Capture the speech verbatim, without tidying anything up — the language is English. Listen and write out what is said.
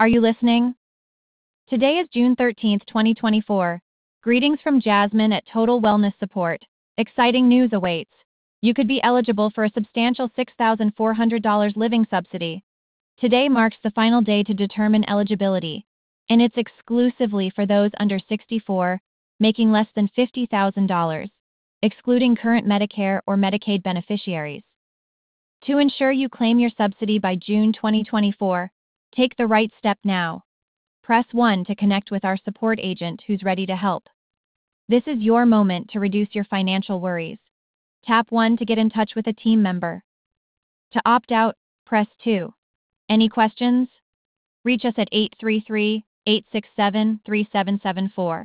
Are you listening? Today is June thirteenth, twenty twenty-four. Greetings from Jasmine at Total Wellness Support. Exciting news awaits. You could be eligible for a substantial six thousand four hundred dollars living subsidy. Today marks the final day to determine eligibility, and it's exclusively for those under sixty-four, making less than fifty thousand dollars, excluding current Medicare or Medicaid beneficiaries. To ensure you claim your subsidy by June twenty twenty-four, take the right step now. Press one to connect with our support agent who's ready to help. This is your moment to reduce your financial worries. Tap one to get in touch with a team member. To opt out, press two. Any questions? Reach us at eight three three, eight six seven, three seven seven four.